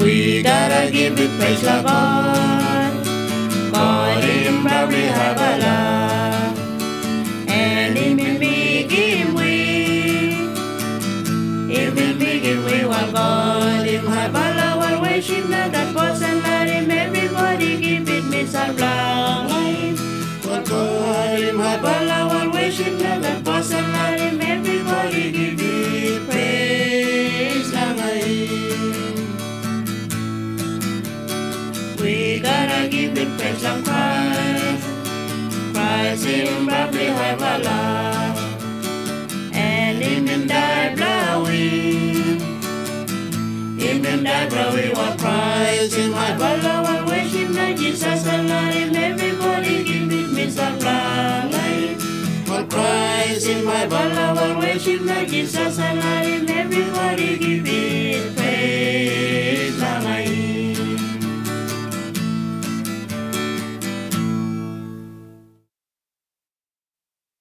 We gotta give it praise to God. God him probably have a lot, and him will make him way. Him will make him way while God him have a lot. While worship not that person, let him everybody give it me some blind. While God him have a lot. While worship not that person, let him everybody give it praise lang him. We gotta give it praise to Christ. Christ him probably have a lot, and him die blowing. Him die blowing while Christ him have a lot. While worship not Jesus and let him everybody give it me some light. While Christ him have a lot. While worship not Jesus and let him everybody give it